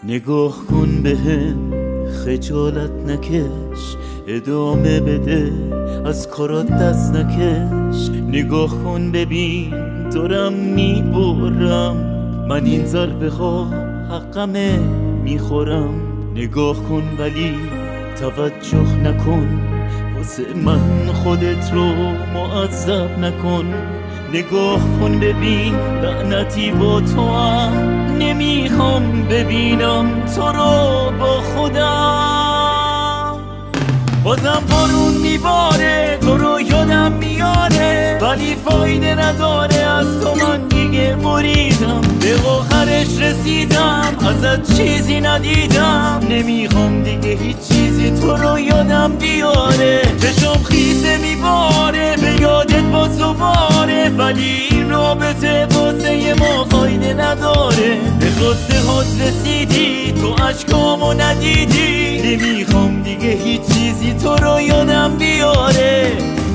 نگاه کن بهم، خجالت نکش، ادامه بده، از کارات دست نکش. نگاه کن ببین دارم میبرم، من این ضربه ها حقمه میخورم. نگاه کن ولی توجه نکن، واسه من خودت رو معذب نکن. نگاه کن ببین لعنتی با تو هم، نمیخوام ببینم تو رو با خودم. بازم بارون میباره، تو رو یادم میاره، ولی فایده نداره، از تو من دیگه بریدم. به آخرش رسیدم، ازت چیزی ندیدم، نمیخوام دیگه هیچ چیزی تو رو یادم بیاره. چشم خیسه میباره، به یادت باز دوباره، ولی این رابطه واسه ما فایده نداره. به خواسته هات رسیدی، تو عشقامو ندیدی، نمیخوام دیگه هیچ چیزی تو رو یادم بیاره.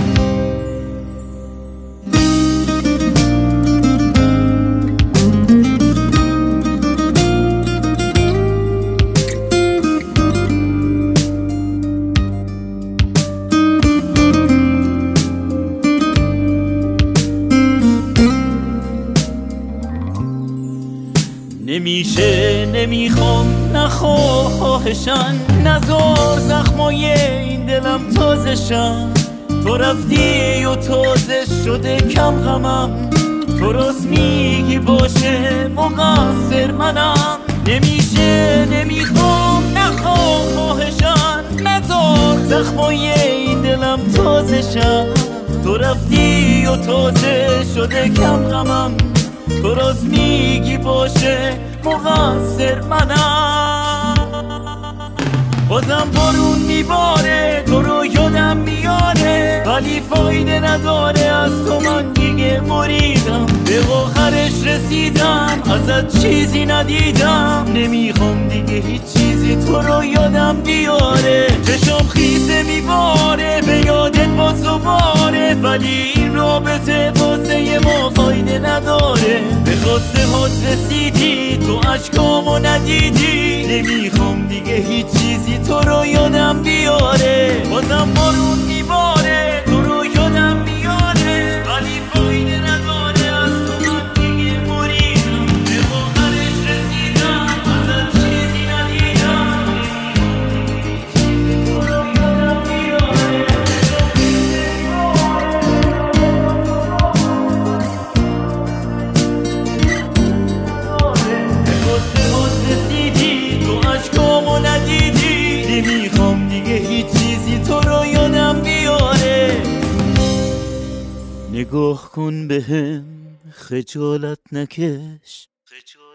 نمیشه، نمیخوام، نخواهشن، نذار زخمای این دلم تازه شن. تو رفتی و تازه شده کم غمم، تو راست میگی باشه مقصر منم. نمیشه، نمیخوام، نخواهشن، نذار زخمای این دلم تازه شن. تو رفتی و تازه شده کم غمم، تو راست میگی باشه مقصر منم. بازم بارون میباره، تو رو یادم میاره، ولی فایده نداره، از تو من دیگه مریدم. به آخرش رسیدم، ازت چیزی ندیدم، نمیخوام دیگه هیچ چیزی تو رو یادم بیاره. چشم خیسه میباره، به یادت باز دوباره، ولی این رابطه واسه ما فایده نداره. به خواسته هات رسیدی، تو عشقامو ندیدی، نمیخوام دیگه هیچ چیزی تو رو یادم بیاره. بازم بارون میباره، تو رو یادم میاره، ولی فایده نداره، از تو من دیگه مریدم. به آخرش رسیدم، ازت چیزی ندیدم، تو رو یادم میاره. به خواسته هات رسیدی، تو عشقامو ندیدی، نمیخوام دیگه هیچ چیزی تو رو یادم بیاره. نگاه کن بهم، خجالت نکش.